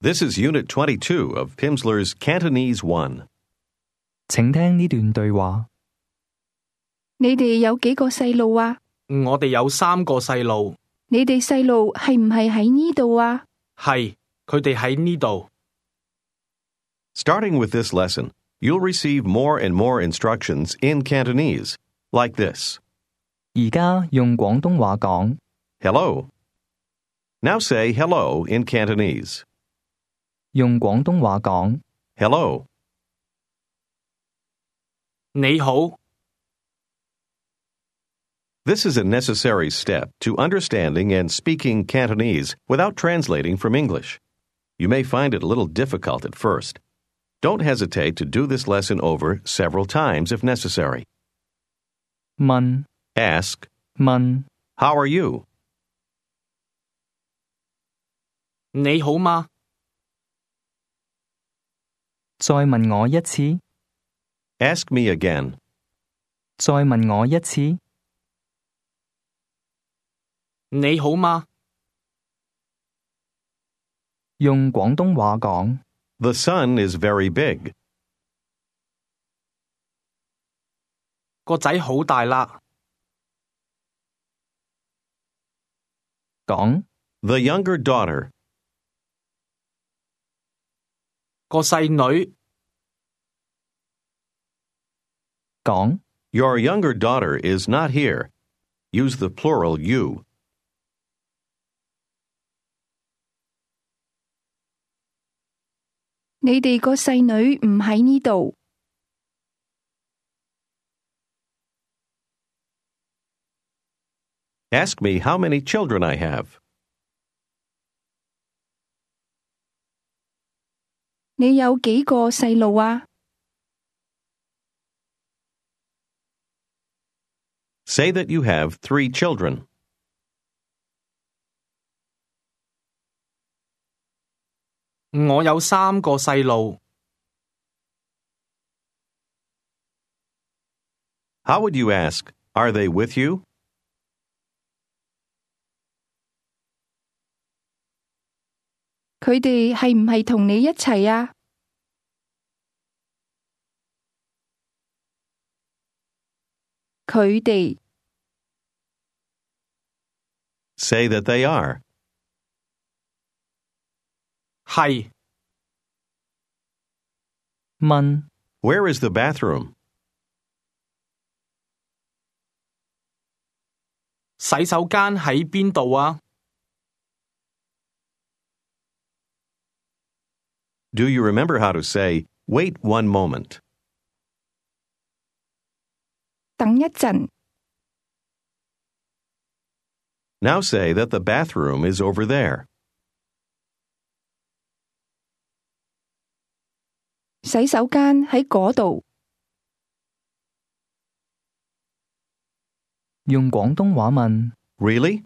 This is Unit 22 of Pimsleur's Cantonese 1. 請聽呢段對話。 你哋有幾個細路啊？ 我哋有3個細路， 你哋細路係唔係喺呢度啊？ 係，佢哋喺呢度。 Starting with this lesson, you'll receive more and more instructions in Cantonese, like this. 而家用廣東話講， Hello. Now say hello in Cantonese. 用廣東話講， Hello. 你好， This is a necessary step to understanding and speaking Cantonese without translating from English. You may find it a little difficult at first. Don't hesitate to do this lesson over several times if necessary. 問 Ask, 問 How are you? 你好嗎？ 再問我一次， Ask me again. 再問我一次， 你好嗎？ 用廣東話講， The sun is very big. 個仔好大啦。 講 The younger daughter. 個細女， 講 Your younger daughter is not here. Use the plural you. 你哋個細女唔喺呢度。 Ask me how many children I have. 你有幾個細路啊？ Say that you have 3 children. 我有3個細路。 How would you ask, Are they with you? 佢哋係唔係同你一齊啊？佢哋 Say that they are. 係， 問 Where is the bathroom? 洗手間喺邊度啊？ Do you remember how to say, Wait one moment? 等一陣， Now say that the bathroom is over there. 洗手間喺嗰度。 用廣東話問， Really?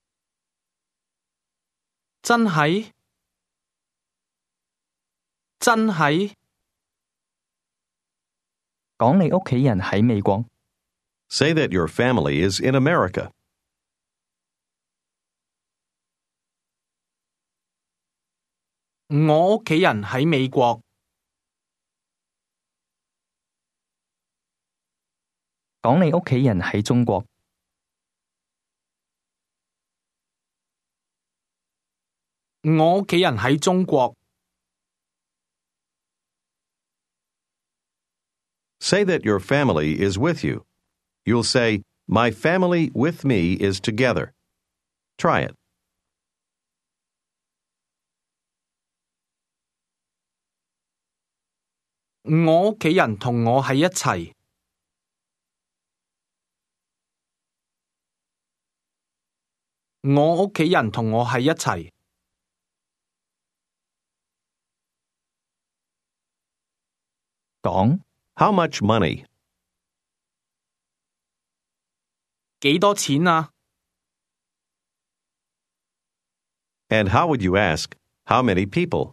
真係？真係？ 講你屋企人喺美國， Say that your family is in America. 我屋企人喺美國。 講你屋企人喺中國。 我屋企人喺中國。 Say that your family is with you. You'll say, My family with me is together. Try it. 我屋企人同我喺一齊。我屋企人同我喺一齊。 講 How much money? 幾多錢啊？ And how would you ask, How many people?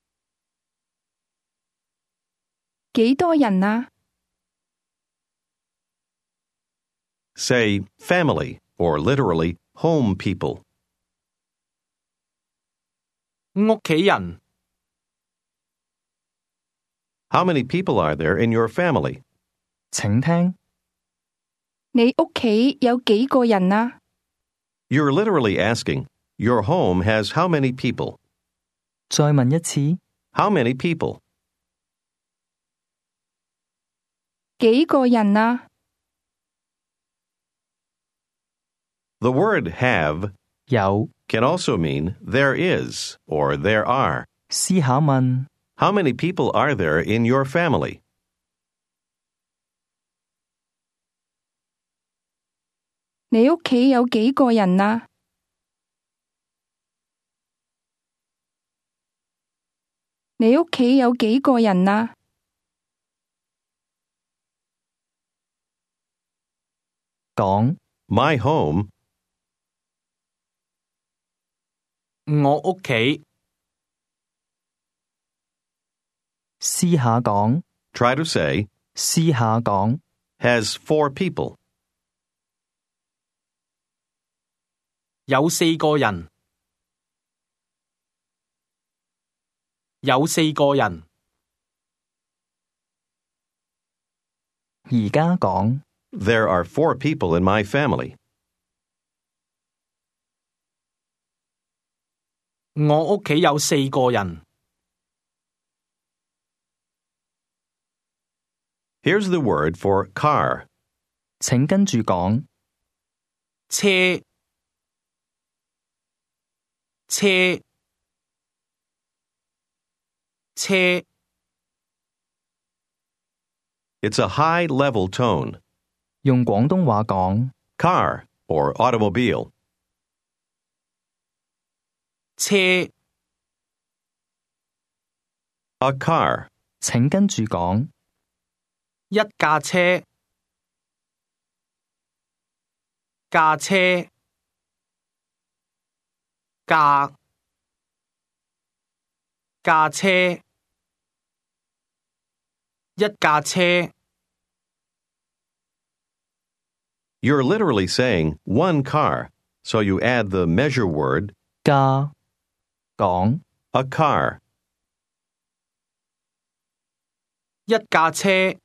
幾多人啊？ Say family, or literally, home people. 屋企人。 How many people are there in your family? 請聽， 你屋企有幾個人啊？ You're literally asking, your home has how many people? 再問一次， How many people? 幾個人啊？ The word have 有 can also mean there is or there are. 思考問， How many people are there in your family? 你屋企有幾個人啊？你屋企有幾個人啊？ 講 My home, 我屋企， 私下講， try to say, 私下講， has 4 people. 有4個人，有4個人， 而家講， There are 4 people in my family. 我屋企有4個人。 Here's the word for car. 請跟住講， 車，車，車， It's a high level tone. 用廣東話講， Car or automobile. 車， A car. 請跟住講， 一架車，架車，架，架車，一架車。 You're literally saying one car, so you add the measure word, 加講 a car. 一架車，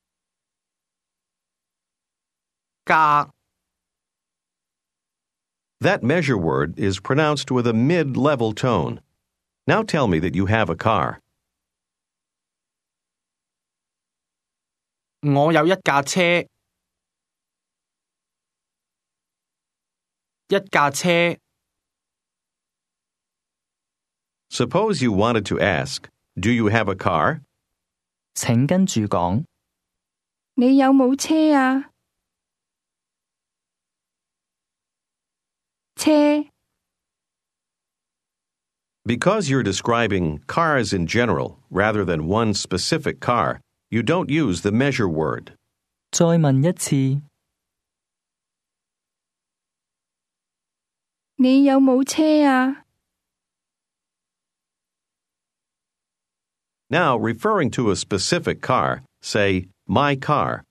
架， That measure word is pronounced with a mid-level tone. Now tell me that you have a car. 我有一架車，一架車。 Suppose you wanted to ask, do you have a car? 請跟住講， 你有冇車啊？車， Because you're describing cars in general rather than one specific car, you don't use the measure word. 再問一次， 你有冇車啊？ Now, referring to a specific car, say, my car.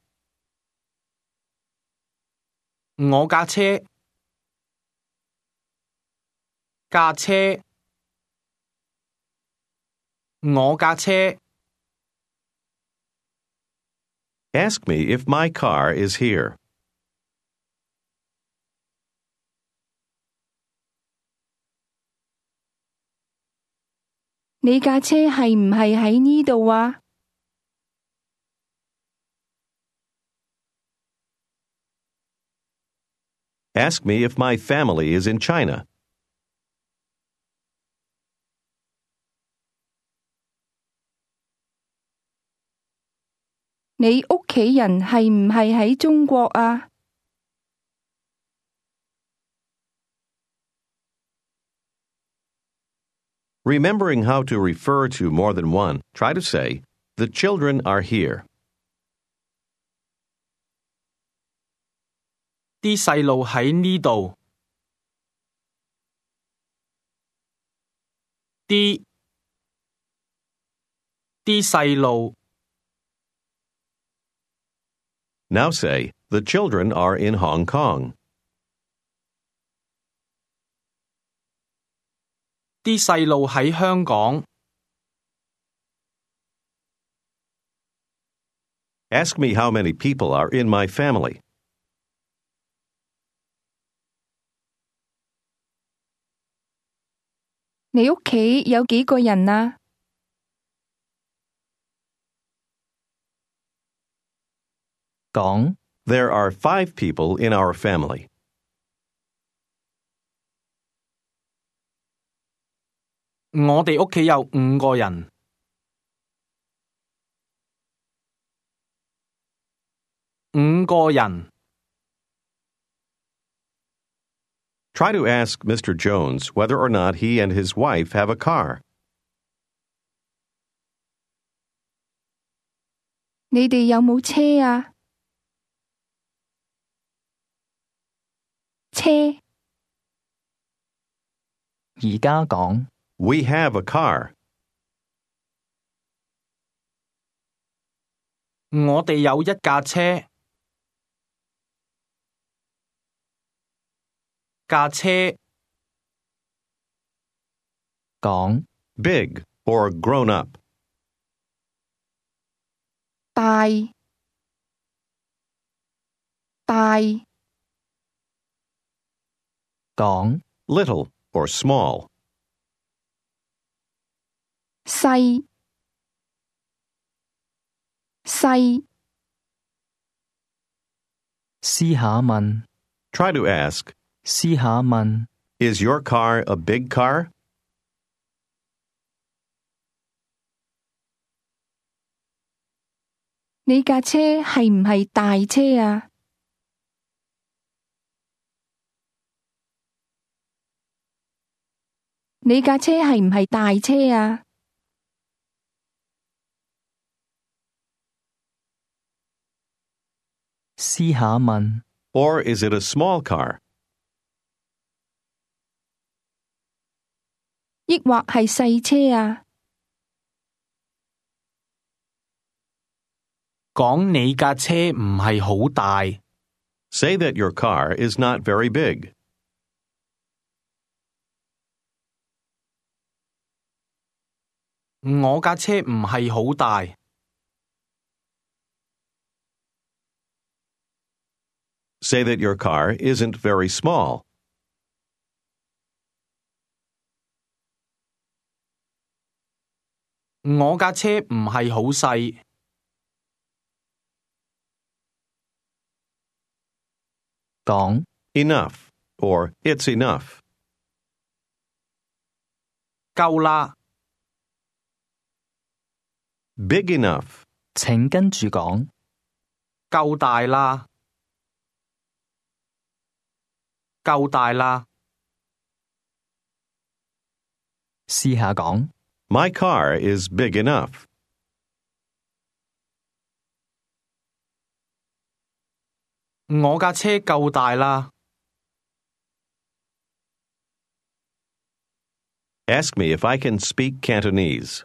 我架車，架車，我架車。 Ask me if my car is here. 你架車係唔係喺呢度啊？ Ask me if my family is in China. 你屋企人係唔係喺中國啊？ Remembering how to refer to more than one, try to say, the children are here. 啲細路喺呢度。啲細路。 Now say, the children are in Hong Kong. 啲細路喺香港。 Ask me how many people are in my family. 你屋企有幾個人啊？ 講 There are 5 people in our family. 我哋屋企有5個人。5個人。 Try to ask Mr. Jones whether or not he and his wife have a car. 你哋有冇車啊？車而家講 We have a car. 我哋有一架車。架車。 講 Big or grown up. 大大講 Little or small. 細細私下問 Try to ask, 私下問 Is your car a big car? 你架車係唔係大車啊？你架車係唔係大車啊？ 私下問 Or is it a small car? 抑或係細車啊？ 講你架車唔係好大。 Say that your car is not very big. 我架車唔係好大。 Say that your car isn't very small. 我架車唔係好細。 講 Enough or it's enough. 夠啦。 Big enough. 請跟住講夠大啦。夠大啦。 試下講 My car is big enough. 我架車夠大啦。 Ask me if I can speak Cantonese.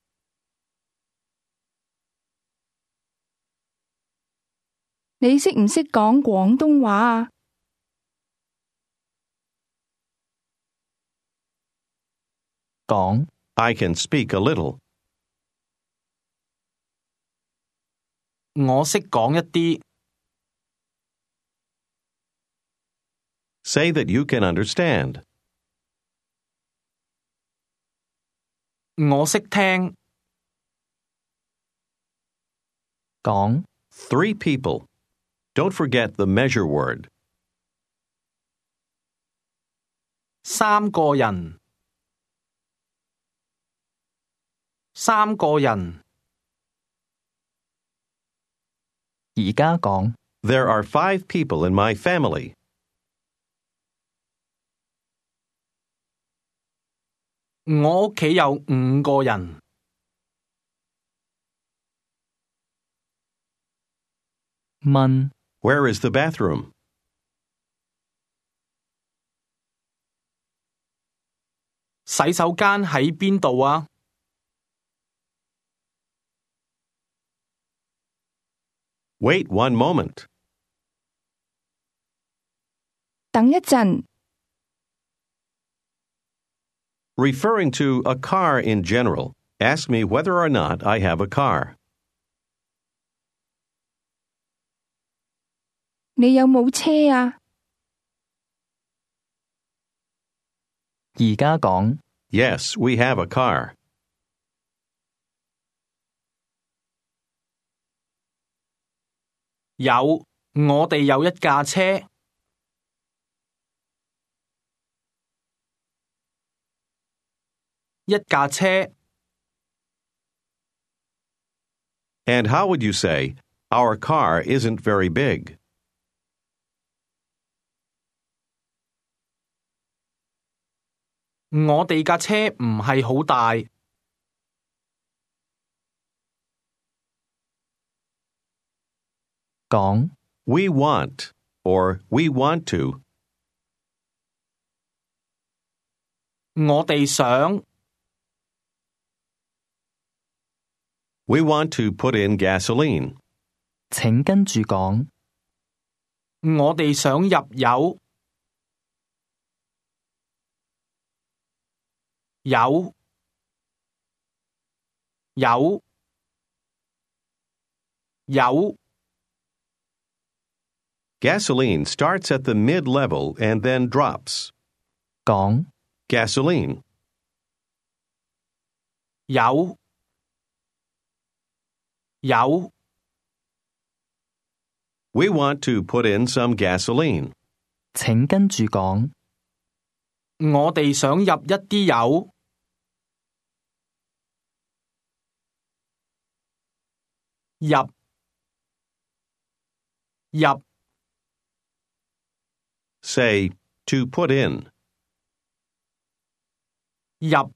你識唔識講廣東話啊？ 講 I can speak a little. 我識講一啲。 Say that you can understand. 我識聽。 講 3 people. Don't forget the measure word. 3個人。3個人。 而家講 There are 5 people in my family. 我屋企有5個人。 問 Where is the bathroom? 洗手間喺邊度啊？ Wait one moment. 等一陣， Referring to a car in general, ask me whether or not I have a car. 你有冇車啊？ 而家講 Yes, we have a car. 有，我哋有一架車。一架車。 And how would you say, our car isn't very big? 我哋架車唔係好大。 講 We want, or we want to. 我哋想。 We want to put in gasoline. 請跟住講我哋想入油。有。有。有。 Gasoline starts at the mid-level and then drops. 講 Gasoline. 有。有。 We want to put in some gasoline. 請跟住講我哋想入一啲油。入。入。 Say, to put in. 入。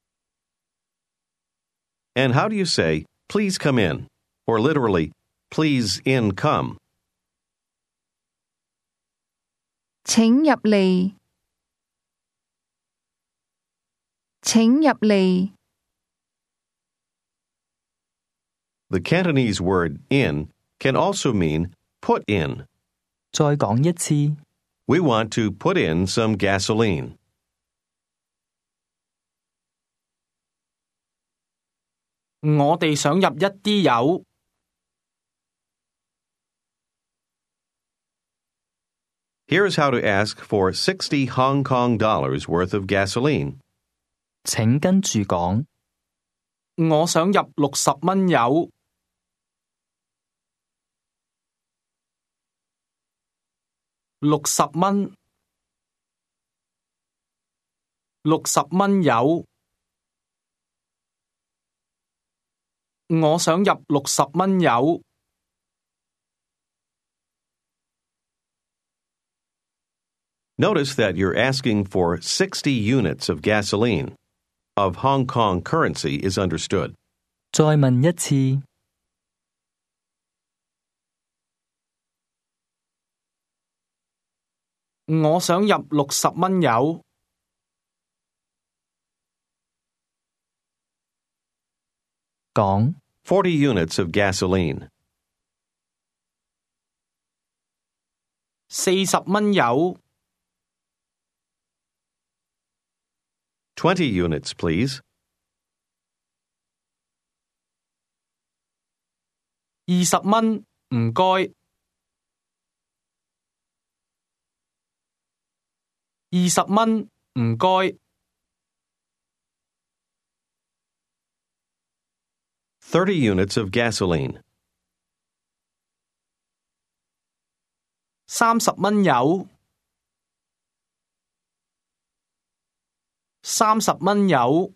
And how do you say, please come in? Or literally, please in come. 請入嚟。請入嚟。 The Cantonese word in can also mean put in. 再講一次 We want to put in some gasoline. 我哋想入一啲油。 Here's how to ask for 60 Hong Kong dollars worth of gasoline. 請跟住講我想入60蚊油。60蚊。60蚊油。我想入60蚊油。 Notice that you're asking for 60 units of gasoline. Of Hong Kong currency is understood. 再問一次我想入60蚊油。 講 40 units of gasoline. 40蚊油。 20 units, please. 20蚊，唔該。20蚊，唔該。 30 units of gasoline. 30蚊油。30蚊油。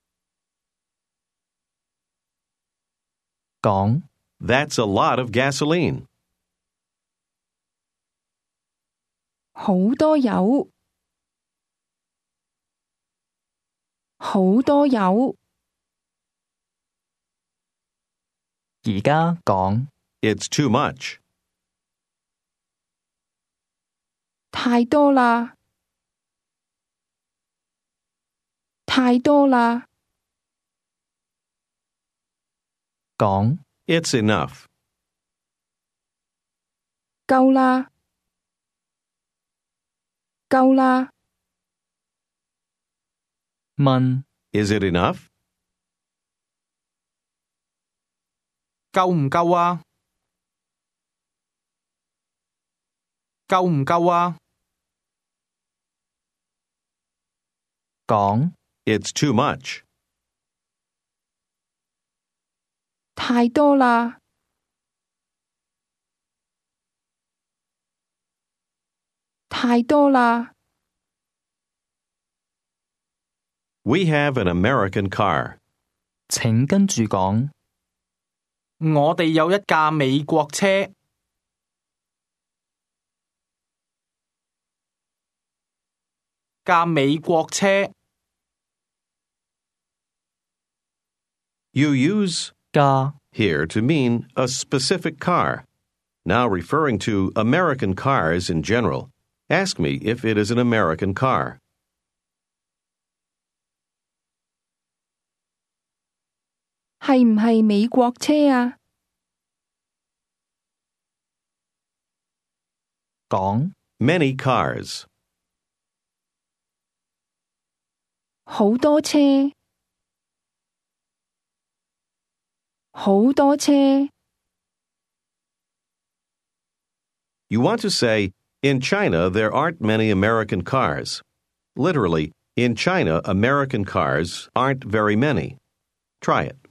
講 That's a lot of gasoline. 好多油。好多油。 而家講 It's too much. 太多啦。太多啦。 講 It's enough. 夠啦。夠啦。 問 Is it enough? 夠唔夠啊？ 夠唔夠啊？ 講 It's too much. 太多啦，太多啦， We have an American car. 請跟住講， 我哋有一架美國車。架美國車。 You use 架 here to mean a specific car. Now referring to American cars in general, ask me if it is an American car. 係唔係美國車啊？ 講 Many cars. 好多車，好多車， You want to say, in China there aren't many American cars. Literally, in China American cars aren't very many. Try it.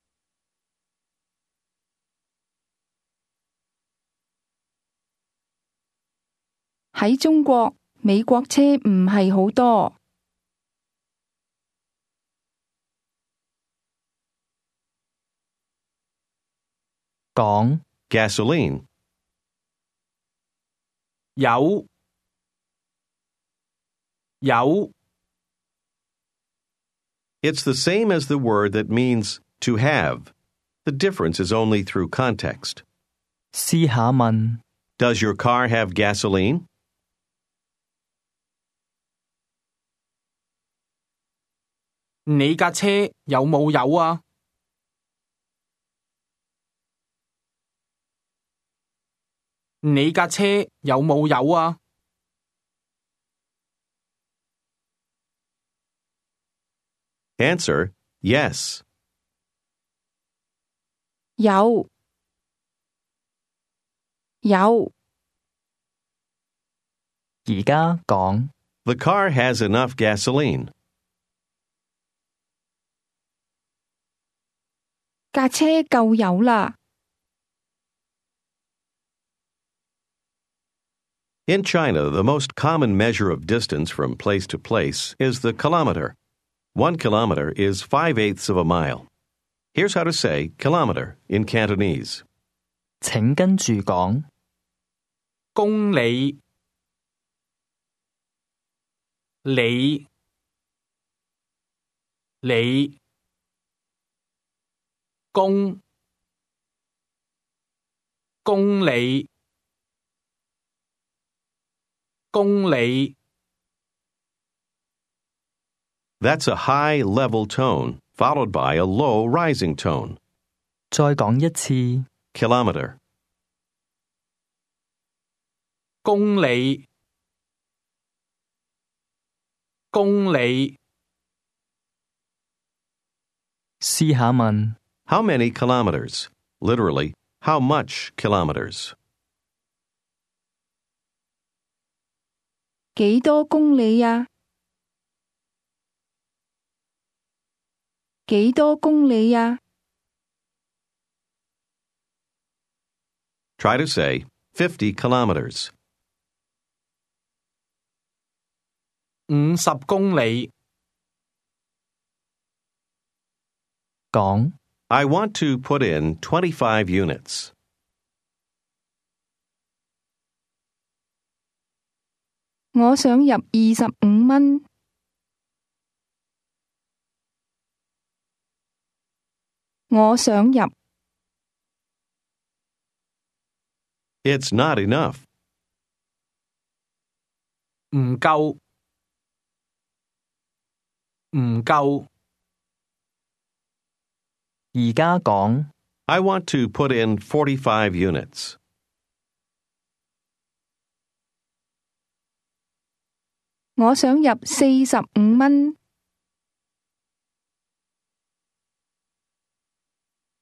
喺中國，美國車唔係好多。 講 Gasoline. 有 It's the same as the word that means to have. The difference is only through context. 試下問， Does your car have gasoline? 你架車有冇油啊？你架車有冇油啊？ Answer, yes. 有，有， 而家講 The car has enough gasoline. 架車夠油啦。 In China, the most common measure of distance from place to place is the kilometer. 1 kilometer is 5/8 of a mile. Here's how to say kilometer in Cantonese. 請跟住講， 公里、里、公里、公里。 That's a high level tone, followed by a low rising tone. 再講一次， Kilometer. 公里，公里。 試下問， How many kilometers? Literally, how much kilometers? 幾多公里啊？幾多公里啊？ Try to say 50 kilometers. 50公里。 講 I want to put in 25 units. 我想入25蚊。我想入， It's not enough. 唔夠，唔夠。 而家講 I want to put in 45 units. 我想入45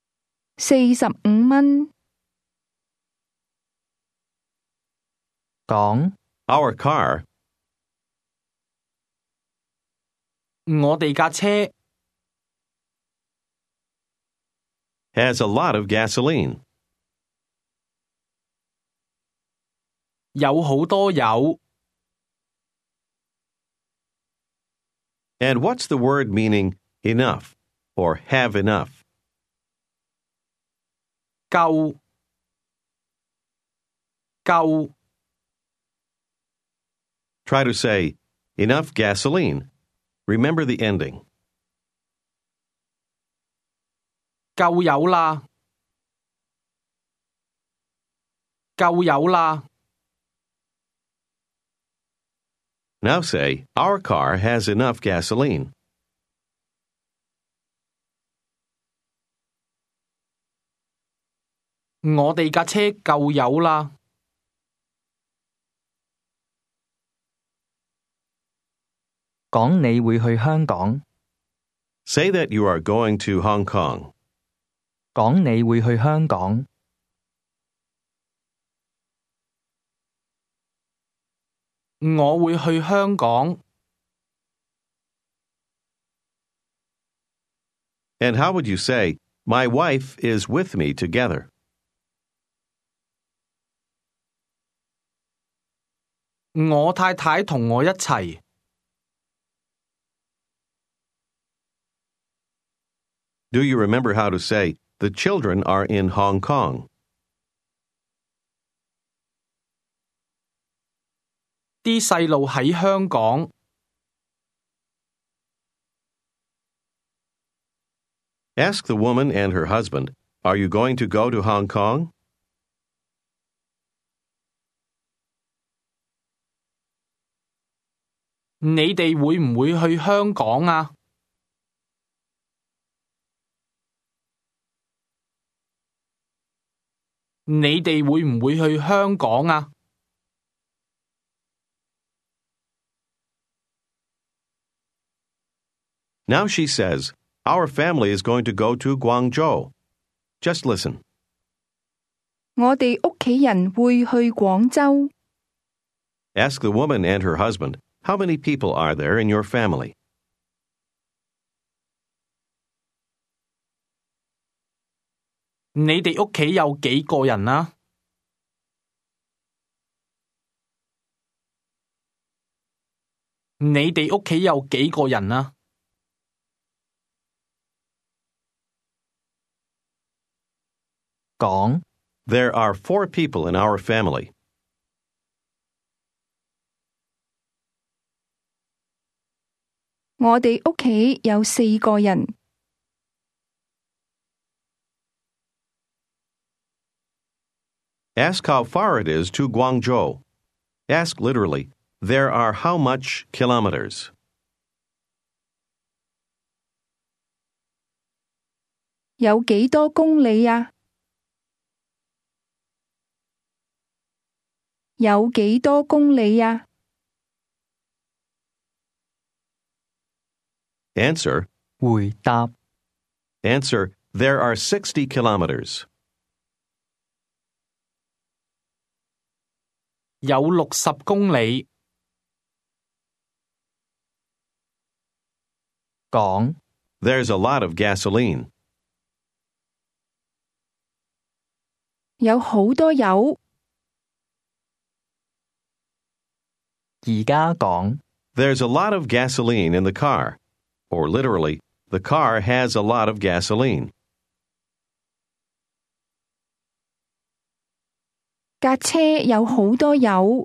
蚊。45蚊。 講 Our car 我哋架車 has a lot of gasoline. 有好多油。 And what's the word meaning enough or have enough? 夠 Try to say, enough gasoline. Remember the ending. 夠油啦 Now say, our car has enough gasoline. 我哋架車夠油啦。 講你會去香港， Say that you are going to Hong Kong. 講你會去香港， 我會去香港。 And how would you say, my wife is with me together? 我太太同我一齊。 Do you remember how to say, the children are in Hong Kong? 啲細路喺香港。 Ask the woman and her husband, are you going to go to Hong Kong? 你哋會唔會去香港啊？你哋會唔會去香港啊？ Now she says, our family is going to go to Guangzhou. Just listen. 我哋屋企人會去廣州。 Ask the woman and her husband, how many people are there in your family? 你哋屋企有幾個人啊？你哋屋企有幾個人啊？ 講 There are 4 people in our family. 我哋屋企有4個人。 Ask how far it is to Guangzhou. Ask literally, there are how much kilometers? 有幾多公里啊？有幾多公里啊？ Answer, 回答 answer, there are 60 kilometers. 有60公里。 講 There's a lot of gasoline. 有好多油。 而家講 There's a lot of gasoline in the car. Or literally, the car has a lot of gasoline. 架車有好多油。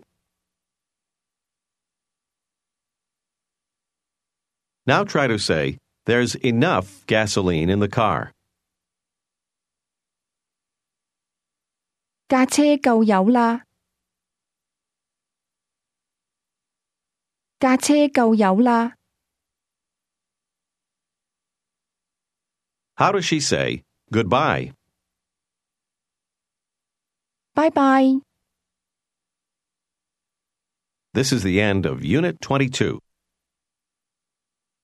Now try to say, there's enough gasoline in the car. 架車夠油啦。架車夠油啦。 How does she say, goodbye? 拜拜。 This is the end of Unit 22.